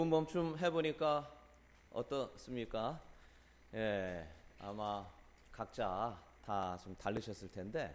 멈춤 해보니까 어떻습니까? 예, 아마 각자 다 좀 다르셨을 텐데,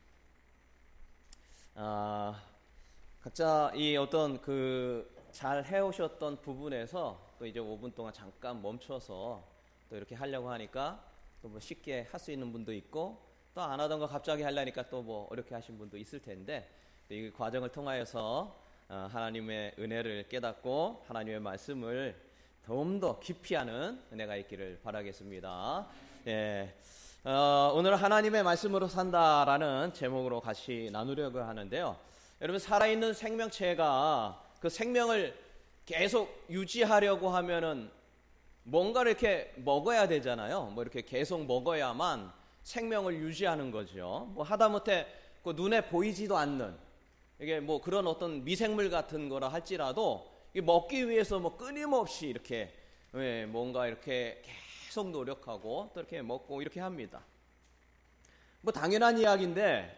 각자 이 어떤 잘 해오셨던 부분에서 또 이제 5분 동안 잠깐 멈춰서 또 이렇게 하려고 하니까 또 뭐 쉽게 할 수 있는 분도 있고, 또 안 하던 거 갑자기 하려니까 또 뭐 어렵게 하신 분도 있을 텐데, 이 과정을 통하여서 하나님의 은혜를 깨닫고 하나님의 말씀을 더 깊이 하는 은혜가 있기를 바라겠습니다. 예, 오늘 하나님의 말씀으로 산다라는 제목으로 같이 나누려고 하는데요. 여러분, 살아있는 생명체가 그 생명을 계속 유지하려고 하면은 뭔가를 이렇게 먹어야 되잖아요. 뭐 이렇게 계속 먹어야만 생명을 유지하는 거죠. 뭐 하다못해 그 눈에 보이지도 않는 이게 뭐 그런 어떤 미생물 같은 거라 할지라도 먹기 위해서 뭐 끊임없이 이렇게 뭔가 이렇게 계속 노력하고 또 이렇게 먹고 이렇게 합니다. 뭐 당연한 이야기인데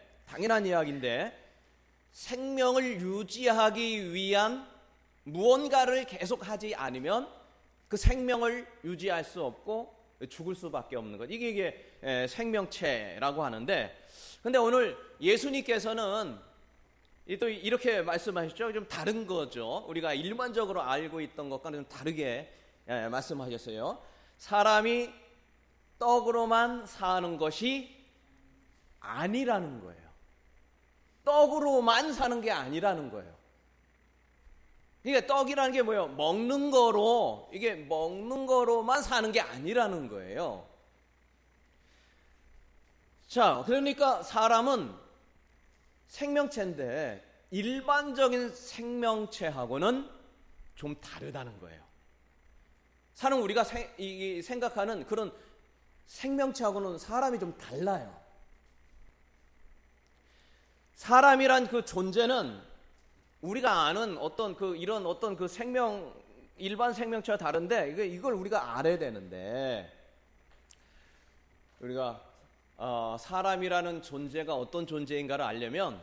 생명을 유지하기 위한 무언가를 계속 하지 않으면 그 생명을 유지할 수 없고 죽을 수밖에 없는 것. 이게 생명체라고 하는데, 근데 오늘 예수님께서는 또 이렇게 말씀하셨죠. 좀 다른 거죠. 우리가 일반적으로 알고 있던 것과는 좀 다르게 말씀하셨어요. 사람이 떡으로만 사는 것이 아니라는 거예요. 떡으로만 사는 게 아니라는 거예요. 그러니까 떡이라는 게 뭐예요? 먹는 거로만 사는 게 아니라는 거예요. 자, 그러니까 사람은 생명체인데 일반적인 생명체하고는 좀 다르다는 거예요. 사람 우리가 생각하는 그런 생명체하고는 사람이 좀 달라요. 사람이란 그 존재는 우리가 아는 이런 어떤 일반 생명체와 다른데 이걸 우리가 알아야 되는데, 우리가 사람이라는 존재가 어떤 존재인가를 알려면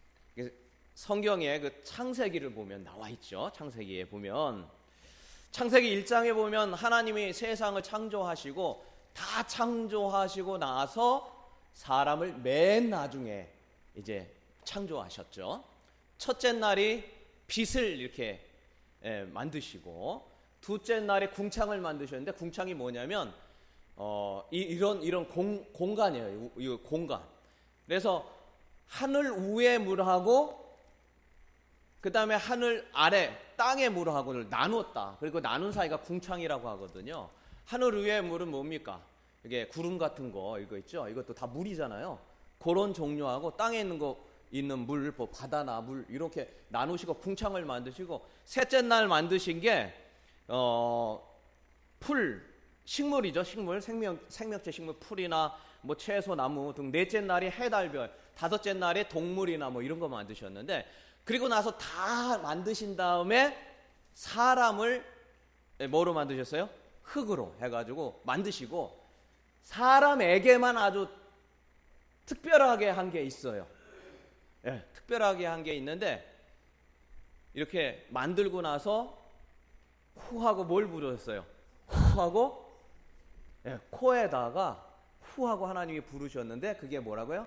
성경에 그 창세기를 보면 나와 있죠. 창세기에 보면, 창세기 1장에 보면 하나님이 세상을 창조하시고 다 창조하시고 나서 사람을 맨 나중에 이제 창조하셨죠. 첫째 날이 빛을 이렇게 만드시고, 둘째 날에 궁창을 만드셨는데, 궁창이 뭐냐면 이런 공간이에요. 이 공간. 그래서 하늘 위의 물하고 그 다음에 하늘 아래 땅의 물하고를 나눴다. 그리고 나눈 사이가 궁창이라고 하거든요. 하늘 위의 물은 뭡니까? 이게 구름 같은 거 이거 있죠. 이것도 다 물이잖아요. 그런 종류하고 땅에 있는 물, 뭐 바다나 물 이렇게 나누시고 궁창을 만드시고, 셋째 날 만드신 게 식물이죠. 생명체 식물, 풀이나 뭐 채소, 나무 등. 넷째 날이 해, 달, 별. 다섯째 날에 동물이나 뭐 이런 거 만드셨는데, 그리고 나서 다 만드신 다음에 사람을 뭐로 만드셨어요? 흙으로 해가지고 만드시고, 사람에게만 아주 특별하게 한 게 있어요. 특별하게 한 게 있는데, 이렇게 만들고 나서 후하고 뭘 부르셨어요? 후하고 코에다가 후하고 하나님이 부르셨는데, 그게 뭐라고요?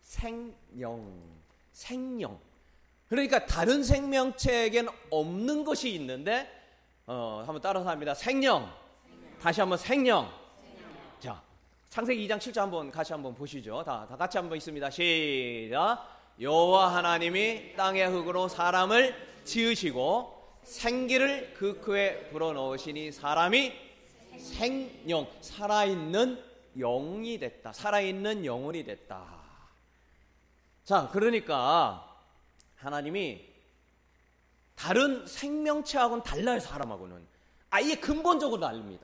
생명. 그러니까 다른 생명체에게는 없는 것이 있는데, 한번 따라서 합니다. 생명. 다시 한번 생명. 자, 창세기 2장 7절 한번 같이 한번 보시죠. 다 같이 한번 있습니다. 시작. 여호와 하나님이 땅의 흙으로 사람을 지으시고 생기를 그 코에 불어넣으시니 사람이 생명, 살아있는 영이 됐다. 살아있는 영혼이 됐다. 자, 그러니까 하나님이 다른 생명체하고는 달라요. 사람하고는 아예 근본적으로 다릅니다.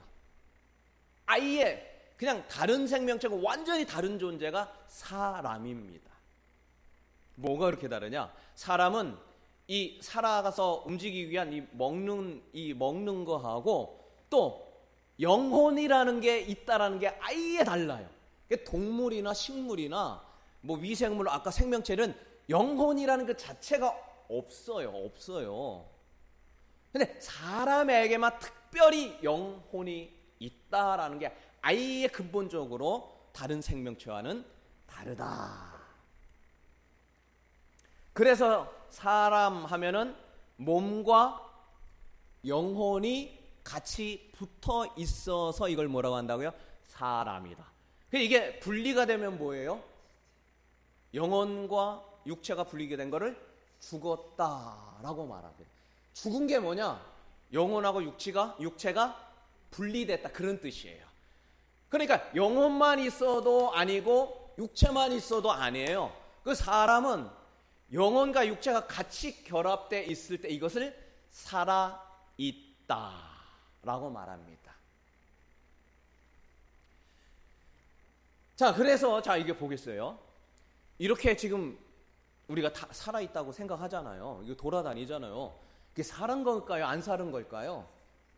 아예 그냥 다른 생명체고 완전히 다른 존재가 사람입니다. 뭐가 그렇게 다르냐? 사람은 이 살아가서 움직이기 위한 이 먹는 거하고 또 영혼이라는 게 있다라는 게 아예 달라요. 동물이나 식물이나 뭐 미생물, 아까 생명체는 영혼이라는 그 자체가 없어요. 근데 사람에게만 특별히 영혼이 있다라는 게 아예 근본적으로 다른 생명체와는 다르다. 그래서 사람 하면은 몸과 영혼이 같이 붙어 있어서 이걸 뭐라고 한다고요? 사람이다. 이게 분리가 되면 뭐예요? 영혼과 육체가 분리가 된 거를 죽었다라고 말하거든요. 죽은 게 뭐냐? 영혼하고 육체가 분리됐다, 그런 뜻이에요. 그러니까 영혼만 있어도 아니고 육체만 있어도 아니에요. 그 사람은 영혼과 육체가 같이 결합되어 있을 때 이것을 살아있다라고 말합니다. 자, 그래서 이게 보겠어요. 이렇게 지금 우리가 다 살아있다고 생각하잖아요. 이거 돌아다니잖아요. 이게 살은 걸까요? 안 살은 걸까요?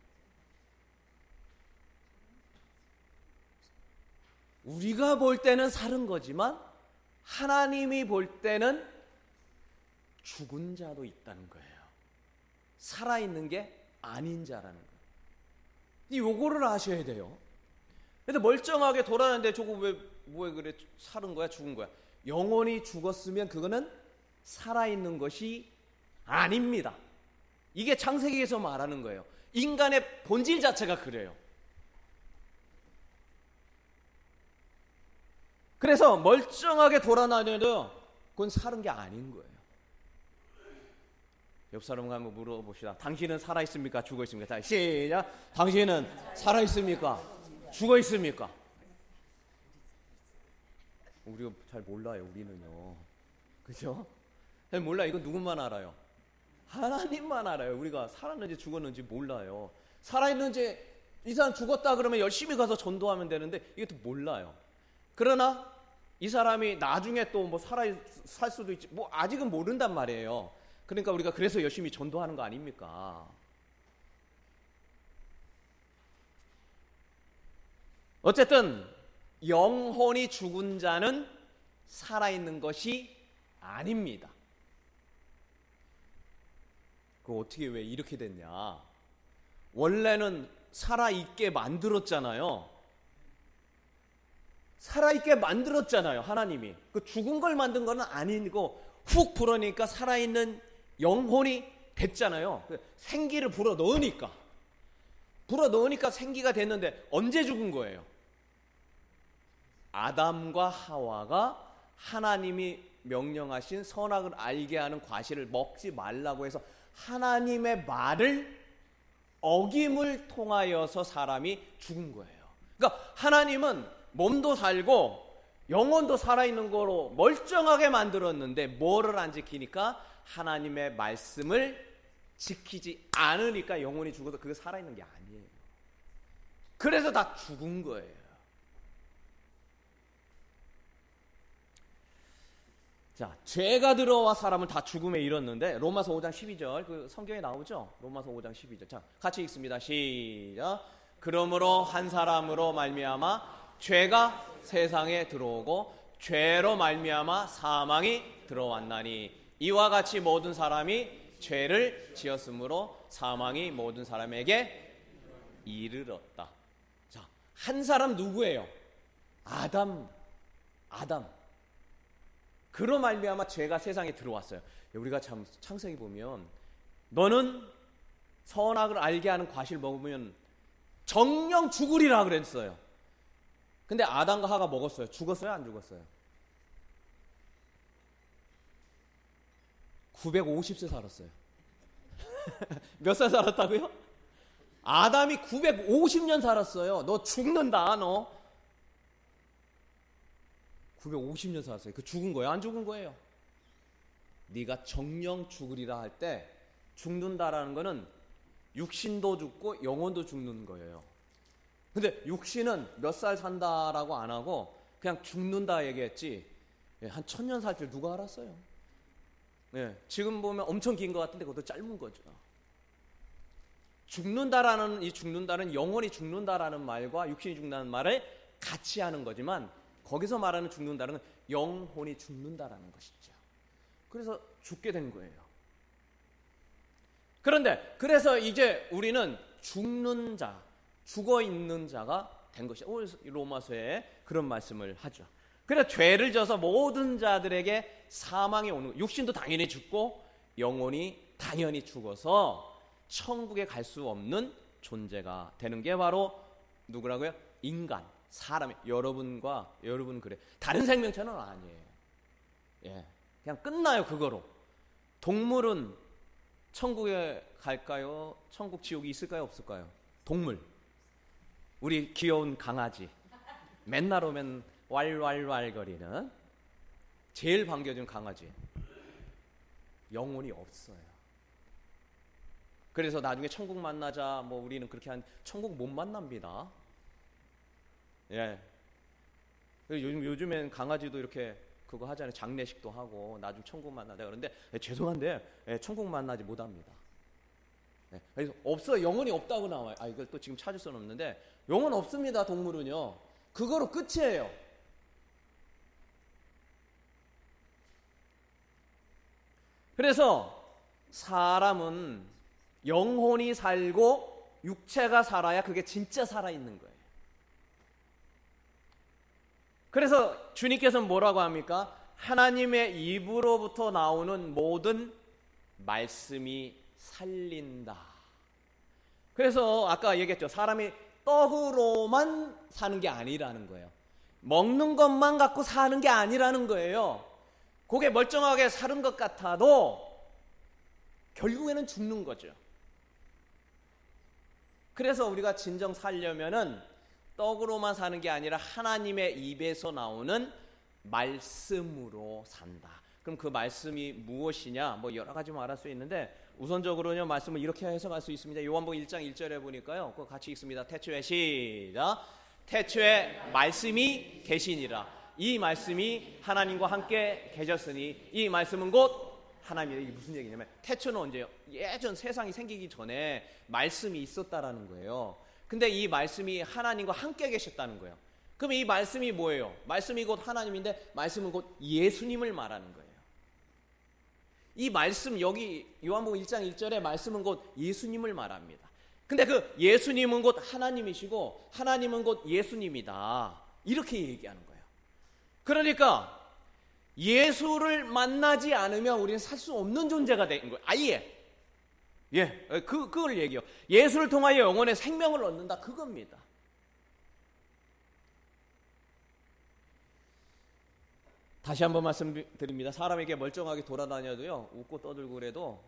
우리가 볼 때는 살은 거지만 하나님이 볼 때는 죽은 자도 있다는 거예요. 살아있는 게 아닌 자라는 거예요. 요거를 아셔야 돼요. 근데 멀쩡하게 돌아다니는데 저거 왜 그래? 살은 거야? 죽은 거야? 영혼이 죽었으면 그거는 살아있는 것이 아닙니다. 이게 창세기에서 말하는 거예요. 인간의 본질 자체가 그래요. 그래서 멀쩡하게 돌아다녀도 그건 사는 게 아닌 거예요. 옆 사람과 한번 물어봅시다. 당신은 살아있습니까? 죽어있습니까? 자, 시작. 당신은 살아있습니까? 죽어있습니까? 우리가 잘 몰라요. 우리는요. 그죠? 잘 몰라. 이건 누구만 알아요? 하나님만 알아요. 우리가 살았는지 죽었는지 몰라요. 살아있는지, 이 사람 죽었다 그러면 열심히 가서 전도하면 되는데 이것도 몰라요. 그러나 이 사람이 나중에 또 뭐 살 수도 있지, 뭐 아직은 모른단 말이에요. 그러니까 우리가 그래서 열심히 전도하는 거 아닙니까? 어쨌든 영혼이 죽은 자는 살아있는 것이 아닙니다. 그거 어떻게 왜 이렇게 됐냐? 원래는 살아있게 만들었잖아요. 살아있게 만들었잖아요, 하나님이. 그 죽은 걸 만든 건 아니고 훅 불어니까 살아있는 영혼이 됐잖아요. 생기를 불어 넣으니까 생기가 됐는데 언제 죽은 거예요? 아담과 하와가 하나님이 명령하신 선악을 알게 하는 과실을 먹지 말라고 해서 하나님의 말을 어김을 통하여서 사람이 죽은 거예요. 그러니까 하나님은 몸도 살고 영혼도 살아있는 거로 멀쩡하게 만들었는데 뭐를 안 지키니까 하나님의 말씀을 지키지 않으니까 영혼이 죽어서 그게 살아있는 게 아니에요. 그래서 다 죽은 거예요. 자, 죄가 들어와 사람을 다 죽음에 이뤘는데 로마서 5장 12절 그 성경에 나오죠? 로마서 5장 12절. 자, 같이 읽습니다. 시작. 그러므로 한 사람으로 말미암아 죄가 세상에 들어오고 죄로 말미암아 사망이 들어왔나니 이와 같이 모든 사람이 죄를 지었으므로 사망이 모든 사람에게 이르렀다. 자, 한 사람 누구예요? 아담. 그로 말미암아 죄가 세상에 들어왔어요. 우리가 참 창세기 보면 너는 선악을 알게 하는 과실 먹으면 정령 죽으리라 그랬어요. 근데 아담과 하가 먹었어요. 죽었어요? 안 죽었어요? 950세 살았어요. 몇 살 살았다고요? 아담이 950년 살았어요. 너 죽는다, 너. 950년 살았어요. 그 죽은 거예요? 안 죽은 거예요? 네가 정령 죽으리라 할 때 죽는다라는 거는 육신도 죽고 영혼도 죽는 거예요. 근데 육신은 몇 살 산다라고 안 하고 그냥 죽는다 얘기했지 한 1000년 살 줄 누가 알았어요? 지금 보면 엄청 긴 것 같은데 그것도 짧은 거죠. 죽는다는 영혼이 죽는다라는 말과 육신이 죽는다는 말을 같이 하는 거지만 거기서 말하는 죽는다는 건 영혼이 죽는다라는 것이죠. 그래서 죽게 된 거예요. 그런데 그래서 이제 우리는 죽는 자, 죽어 있는 자가 된 것이야. 로마서에 그런 말씀을 하죠. 그래서 죄를 져서 모든 자들에게 사망이 오는, 육신도 당연히 죽고 영혼이 당연히 죽어서 천국에 갈 수 없는 존재가 되는 게 바로 누구라고요? 인간, 사람이. 여러분과 여러분 그래. 다른 생명체는 아니에요. 예, 그냥 끝나요 그거로. 동물은 천국에 갈까요? 천국 지옥이 있을까요? 없을까요? 동물. 우리 귀여운 강아지. 맨날 오면 왈왈왈거리는 제일 반겨준 강아지. 영혼이 없어요. 그래서 나중에 천국 만나자 뭐 우리는 그렇게 한 천국 못 만납니다. 예. 요즘엔 강아지도 이렇게 그거 하잖아요. 장례식도 하고 나중 천국 만나자 그런데 죄송한데 천국 만나지 못합니다. 그래서 없어. 영혼이 없다고 나와요. 이걸 또 지금 찾을 수는 없는데 영혼 없습니다. 동물은요. 그거로 끝이에요. 그래서 사람은 영혼이 살고 육체가 살아야 그게 진짜 살아있는 거예요. 그래서 주님께서는 뭐라고 합니까? 하나님의 입으로부터 나오는 모든 말씀이 살린다. 그래서 아까 얘기했죠. 사람이 떡으로만 사는 게 아니라는 거예요. 먹는 것만 갖고 사는 게 아니라는 거예요. 그게 멀쩡하게 사는 것 같아도 결국에는 죽는 거죠. 그래서 우리가 진정 살려면은 떡으로만 사는 게 아니라 하나님의 입에서 나오는 말씀으로 산다. 그럼 그 말씀이 무엇이냐? 뭐 여러 가지 말할 수 있는데 우선적으로는 말씀을 이렇게 해석할 수 있습니다. 요한복음 1장 1절에 보니까요. 그거 같이 읽습니다. 태초에 시작. 태초에 말씀이 계시니라. 이 말씀이 하나님과 함께 계셨으니 이 말씀은 곧 하나님이다. 이게 무슨 얘기냐면 태초는 언제요? 예전 세상이 생기기 전에 말씀이 있었다라는 거예요. 근데 이 말씀이 하나님과 함께 계셨다는 거예요. 그럼 이 말씀이 뭐예요? 말씀이 곧 하나님인데 말씀은 곧 예수님을 말하는 거예요. 이 말씀 여기 요한복음 1장 1절에 말씀은 곧 예수님을 말합니다. 근데 그 예수님은 곧 하나님이시고 하나님은 곧 예수님이다. 이렇게 얘기하는 거예요. 그러니까 예수를 만나지 않으면 우리는 살 수 없는 존재가 되는 거예요. 아예. 예, 그걸 얘기해요. 예수를 통하여 영혼의 생명을 얻는다. 그겁니다. 다시 한번 말씀드립니다. 사람에게 멀쩡하게 돌아다녀도요, 웃고 떠들고 그래도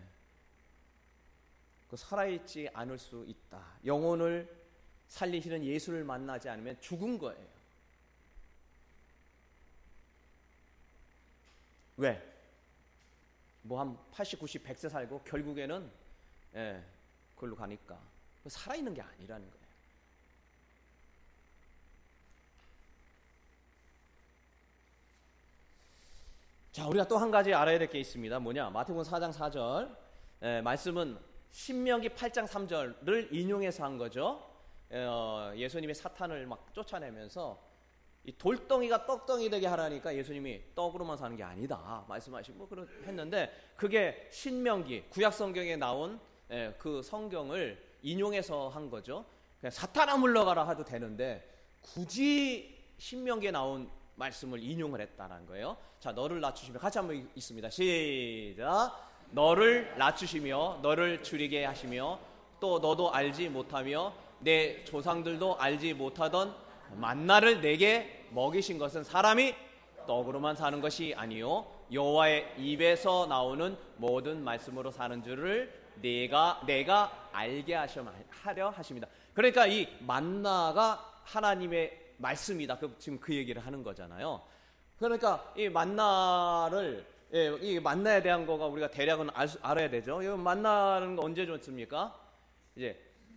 그 살아있지 않을 수 있다. 영혼을 살리시는 예수를 만나지 않으면 죽은 거예요. 왜? 뭐 한 80, 90, 100세 살고 결국에는 그걸로 가니까 살아있는 게 아니라는 거예요. 자, 우리가 또 한 가지 알아야 될 게 있습니다. 뭐냐? 마태복음 4장 4절 말씀은 신명기 8장 3절을 인용해서 한 거죠. 예수님이 사탄을 막 쫓아내면서 이 돌덩이가 떡덩이 되게 하라니까 예수님이 떡으로만 사는 게 아니다 말씀하시고 뭐 그런 했는데 그게 신명기 구약 성경에 나온 그 성경을 인용해서 한 거죠. 그냥 사탄아 물러가라 해도 되는데 굳이 신명기에 나온 말씀을 인용을 했다는 거예요. 자, 너를 낮추시며 같이 한번 있습니다. 시작. 너를 낮추시며 너를 줄이게 하시며 또 너도 알지 못하며 내 조상들도 알지 못하던 만나를 내게 먹이신 것은 사람이 떡으로만 사는 것이 아니요 여호와의 입에서 나오는 모든 말씀으로 사는 줄을 내가 알게 하려 하십니다. 그러니까 이 만나가 하나님의 말씀이다. 지금 그 얘기를 하는 거잖아요. 그러니까 이 만나를 이 만나에 대한 거가 우리가 대략은 알아야 되죠. 이 만나는 거 언제 줬습니까? 이제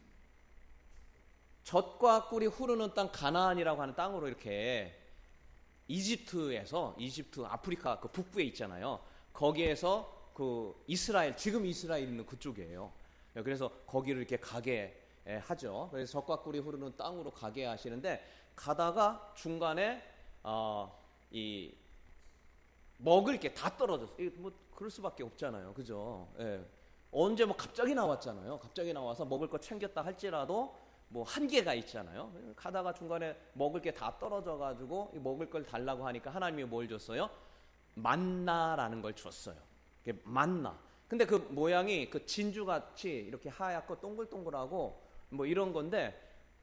젖과 꿀이 흐르는 땅 가나안이라고 하는 땅으로 이렇게 이집트 아프리카 그 북부에 있잖아요. 거기에서 그 이스라엘 지금 이스라엘 있는 그쪽이에요. 그래서 거기를 이렇게 가게 하죠. 그래서 젖과 꿀이 흐르는 땅으로 가게 하시는데 가다가 중간에 이 먹을 게 다 떨어졌어요. 뭐 그럴 수밖에 없잖아요. 그죠? 언제 뭐 갑자기 나왔잖아요. 갑자기 나와서 먹을 거 챙겼다 할지라도 뭐 한계가 있잖아요. 가다가 중간에 먹을 게 다 떨어져가지고 먹을 걸 달라고 하니까 하나님이 뭘 줬어요? 만나라는 걸 줬어요. 만나. 근데 그 모양이 그 진주같이 이렇게 하얗고 동글동글하고 뭐 이런 건데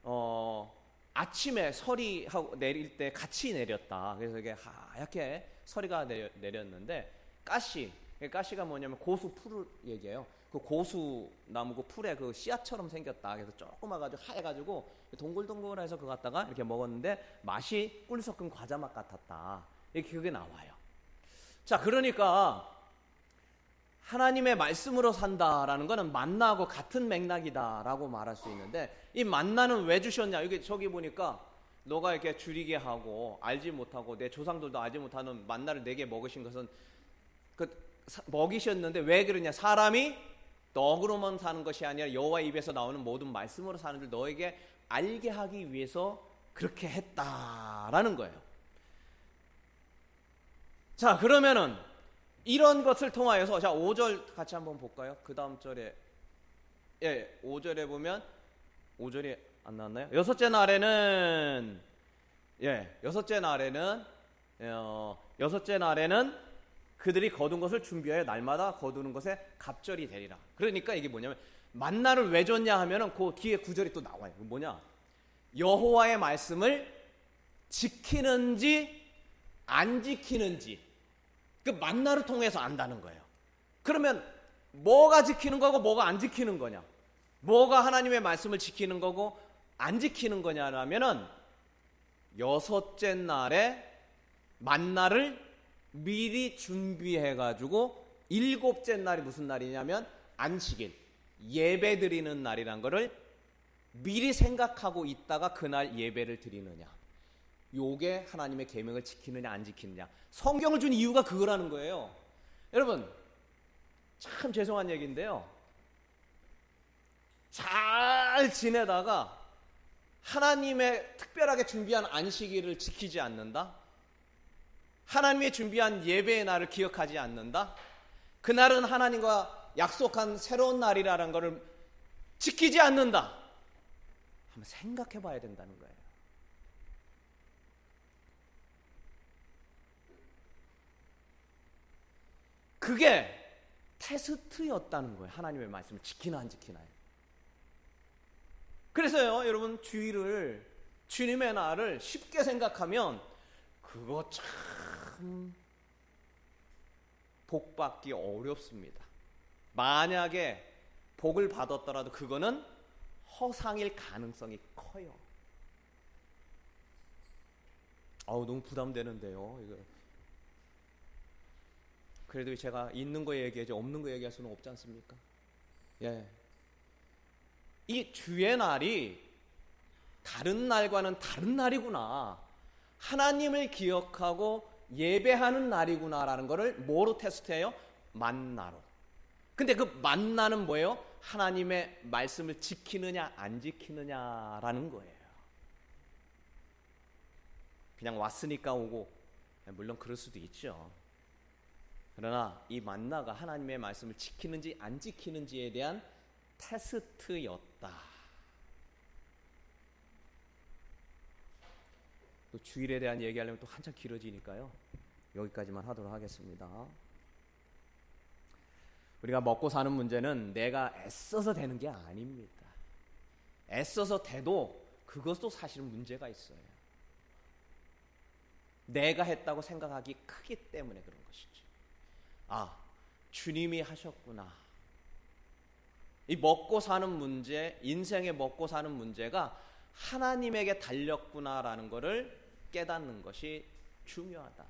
아침에 서리하고 내릴 때 같이 내렸다. 그래서 이게 하얗게 서리가 내렸는데 가시가 뭐냐면 고수 풀을 얘기해요. 그 고수 나무 그 풀에 그 씨앗처럼 생겼다. 그래서 조그마가지고 하얘가지고 동글동글해서 그거 갖다가 이렇게 먹었는데 맛이 꿀 섞은 과자 맛 같았다. 이렇게 그게 나와요. 자, 그러니까 하나님의 말씀으로 산다라는 것은 만나하고 같은 맥락이다라고 말할 수 있는데, 이 만나는 왜 주셨냐? 이게 저기 보니까 너가 이렇게 줄이게 하고 알지 못하고 내 조상들도 알지 못하는 만나를 내게 먹으신 것은 먹이셨는데 왜 그러냐? 사람이 떡으로만 사는 것이 아니라 여호와 입에서 나오는 모든 말씀으로 사는 줄 너에게 알게 하기 위해서 그렇게 했다라는 거예요. 자, 그러면은 이런 것을 통하여서, 자, 5절 같이 한번 볼까요? 그 다음 절에, 5절에 보면, 5절이 안 나왔나요? 여섯째 날에는 그들이 거둔 것을 준비하여 날마다 거두는 것에 갑절이 되리라. 그러니까 이게 뭐냐면, 만나를 왜 줬냐 하면은 그 뒤에 구절이 또 나와요. 뭐냐? 여호와의 말씀을 지키는지 안 지키는지 그 만나를 통해서 안다는 거예요. 그러면 뭐가 지키는 거고 뭐가 안 지키는 거냐? 뭐가 하나님의 말씀을 지키는 거고 안 지키는 거냐라면은 여섯째 날에 만나를 미리 준비해가지고 일곱째 날이 무슨 날이냐면 안식일, 예배 드리는 날이란 거를 미리 생각하고 있다가 그날 예배를 드리느냐. 요게 하나님의 계명을 지키느냐 안 지키느냐. 성경을 준 이유가 그거라는 거예요. 여러분, 참 죄송한 얘기인데요, 잘 지내다가 하나님의 특별하게 준비한 안식일을 지키지 않는다, 하나님의 준비한 예배의 날을 기억하지 않는다, 그날은 하나님과 약속한 새로운 날이라는 것을 지키지 않는다, 한번 생각해 봐야 된다는 거예요. 그게 테스트였다는 거예요. 하나님의 말씀을 지키나 안 지키나요. 그래서요, 여러분, 주일을, 주님의 날을 쉽게 생각하면 그거 참 복 받기 어렵습니다. 만약에 복을 받았더라도 그거는 허상일 가능성이 커요. 너무 부담되는데요, 이거. 그래도 제가 있는 거 얘기하지 없는 거 얘기할 수는 없지 않습니까? 예. 이 주의 날이 다른 날과는 다른 날이구나, 하나님을 기억하고 예배하는 날이구나라는 거를 뭐로 테스트해요? 만나로. 근데 그 만나는 뭐예요? 하나님의 말씀을 지키느냐 안 지키느냐라는 거예요. 그냥 왔으니까 오고, 물론 그럴 수도 있죠. 그러나 이 만나가 하나님의 말씀을 지키는지 안 지키는지에 대한 테스트였다. 또 주일에 대한 얘기하려면 또 한참 길어지니까요, 여기까지만 하도록 하겠습니다. 우리가 먹고 사는 문제는 내가 애써서 되는 게 아닙니다. 애써서 돼도 그것도 사실은 문제가 있어요. 내가 했다고 생각하기 크기 때문에 그런 것이죠. 주님이 하셨구나. 이 먹고 사는 문제, 인생의 먹고 사는 문제가 하나님에게 달렸구나라는 것을 깨닫는 것이 중요하다.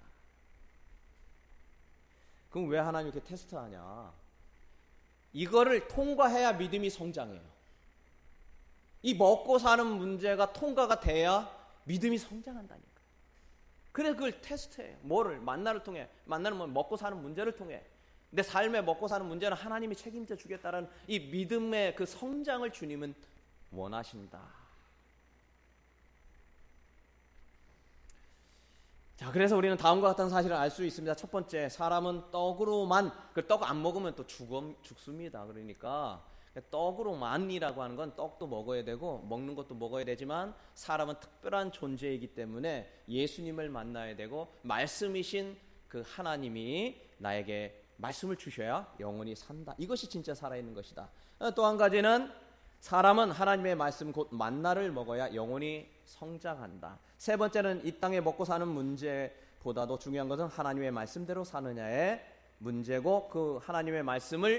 그럼 왜 하나님 이렇게 테스트하냐? 이거를 통과해야 믿음이 성장해요. 이 먹고 사는 문제가 통과가 돼야 믿음이 성장한다니까. 그래서 그걸 테스트해요. 뭐를? 만나를 통해. 만나는 뭐 먹고 사는 문제를 통해. 내 삶에 먹고 사는 문제는 하나님이 책임져 주겠다라는 이 믿음의 그 성장을 주님은 원하신다. 자, 그래서 우리는 다음과 같은 사실을 알 수 있습니다. 첫 번째, 사람은 떡으로만, 그 떡 안 먹으면 또 죽습니다. 그러니까 떡으로만이라고 하는 건 떡도 먹어야 되고 먹는 것도 먹어야 되지만 사람은 특별한 존재이기 때문에 예수님을 만나야 되고 말씀이신 그 하나님이 나에게 말씀을 주셔야 영원히 산다. 이것이 진짜 살아있는 것이다. 또 한 가지는 사람은 하나님의 말씀 곧 만나를 먹어야 영원히 성장한다. 세 번째는 이 땅에 먹고 사는 문제보다도 중요한 것은 하나님의 말씀대로 사느냐의 문제고, 그 하나님의 말씀을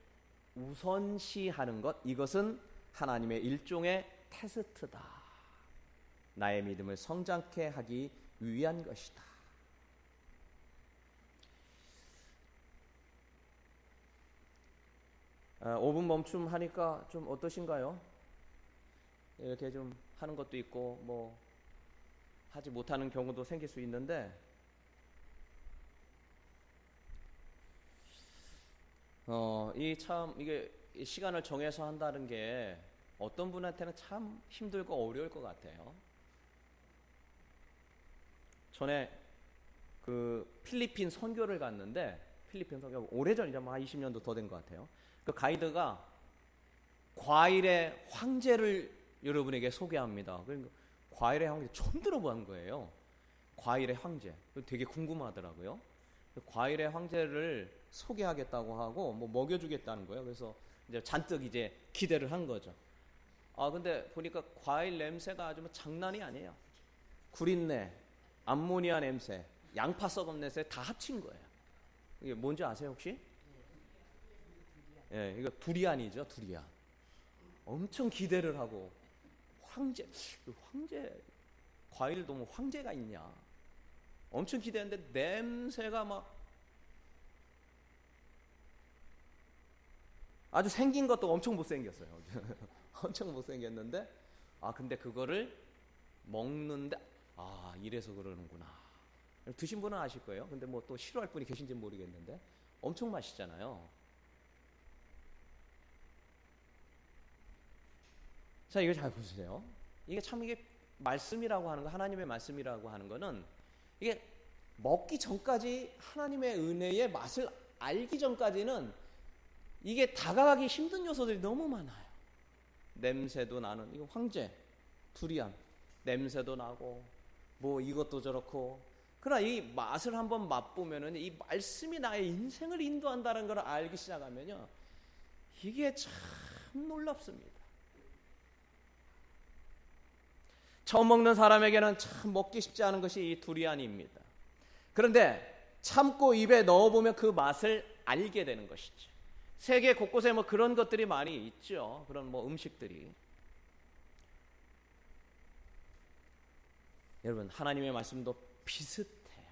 우선시하는 것, 이것은 하나님의 일종의 테스트다. 나의 믿음을 성장케 하기 위한 것이다. 5분 멈춤하니까 좀 어떠신가요? 이렇게 좀 하는 것도 있고 뭐 하지 못하는 경우도 생길 수 있는데, 이게 시간을 정해서 한다는 게 어떤 분한테는 참 힘들고 어려울 것 같아요. 전에 그 필리핀 선교를 갔는데, 필리핀 선교 오래전이죠. 한 20년도 더 된 것 같아요. 그 가이드가 과일의 황제를 여러분에게 소개합니다. 그러니까 과일의 황제 처음 들어본 거예요. 과일의 황제. 되게 궁금하더라고요. 과일의 황제를 소개하겠다고 하고 뭐 먹여주겠다는 거예요. 그래서 이제 잔뜩 이제 기대를 한 거죠. 근데 보니까 과일 냄새가 아주 뭐 장난이 아니에요. 구린내, 암모니아 냄새, 양파 썩은 냄새 다 합친 거예요. 이게 뭔지 아세요 혹시? 예, 이거 두리안이죠, 두리안. 엄청 기대를 하고 황제 과일도 뭐 황제가 있냐? 엄청 기대했는데 냄새가 막 아주 생긴 것도 엄청 못생겼어요. 엄청 못생겼는데 근데 그거를 먹는데 이래서 그러는구나. 드신 분은 아실 거예요. 근데 뭐 또 싫어할 분이 계신지는 모르겠는데 엄청 맛있잖아요. 자, 이거 잘 보세요. 이게 말씀이라고 하는 거, 하나님의 말씀이라고 하는 거는 이게 먹기 전까지 하나님의 은혜의 맛을 알기 전까지는 이게 다가가기 힘든 요소들이 너무 많아요. 냄새도 나는 이거 황제, 두리안 냄새도 나고 뭐 이것도 저렇고, 그러나 이 맛을 한번 맛보면은 이 말씀이 나의 인생을 인도한다는 걸 알기 시작하면요, 이게 참 놀랍습니다. 처음 먹는 사람에게는 참 먹기 쉽지 않은 것이 이 두리안입니다. 그런데 참고 입에 넣어보면 그 맛을 알게 되는 것이죠. 세계 곳곳에 뭐 그런 것들이 많이 있죠. 그런 뭐 음식들이. 여러분, 하나님의 말씀도 비슷해요.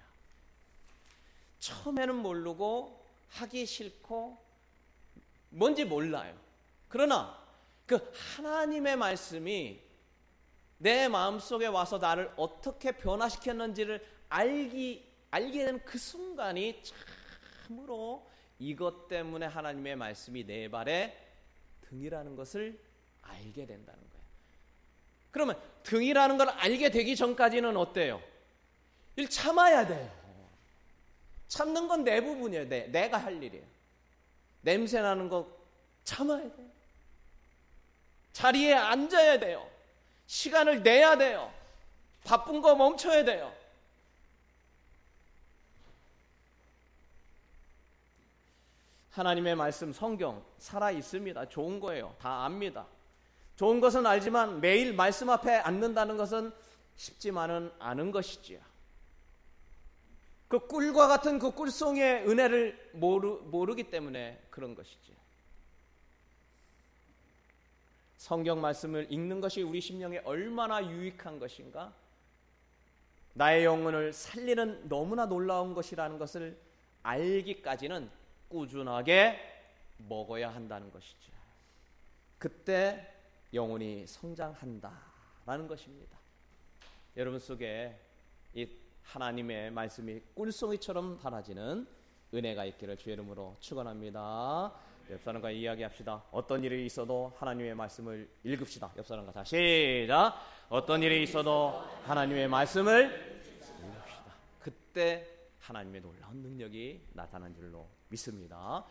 처음에는 모르고 하기 싫고 뭔지 몰라요. 그러나 그 하나님의 말씀이 내 마음속에 와서 나를 어떻게 변화시켰는지를 알게 되는 그 순간이 참으로 이것 때문에 하나님의 말씀이 내 발의 등이라는 것을 알게 된다는 거예요. 그러면 등이라는 걸 알게 되기 전까지는 어때요? 일 참아야 돼요. 참는 건 내 부분이에요. 내가 할 일이에요. 냄새 나는 거 참아야 돼요. 자리에 앉아야 돼요. 시간을 내야 돼요. 바쁜 거 멈춰야 돼요. 하나님의 말씀, 성경 살아 있습니다. 좋은 거예요. 다 압니다. 좋은 것은 알지만 매일 말씀 앞에 앉는다는 것은 쉽지만은 않은 것이지요. 그 꿀과 같은 그 꿀송이의 은혜를 모르기 때문에 그런 것이지요. 성경 말씀을 읽는 것이 우리 심령에 얼마나 유익한 것인가, 나의 영혼을 살리는 너무나 놀라운 것이라는 것을 알기까지는 꾸준하게 먹어야 한다는 것이죠. 그때 영혼이 성장한다라는 것입니다. 여러분 속에 이 하나님의 말씀이 꿀송이처럼 달아지는 은혜가 있기를 주의 이름으로 축원합니다. 옆 사람과 이야기합시다. 어떤 일이 있어도 하나님의 말씀을 읽읍시다. 옆 사람과 다 시작. 어떤 일이 있어도 하나님의 말씀을 읽읍시다. 그때 하나님의 놀라운 능력이 나타난 줄로 믿습니다.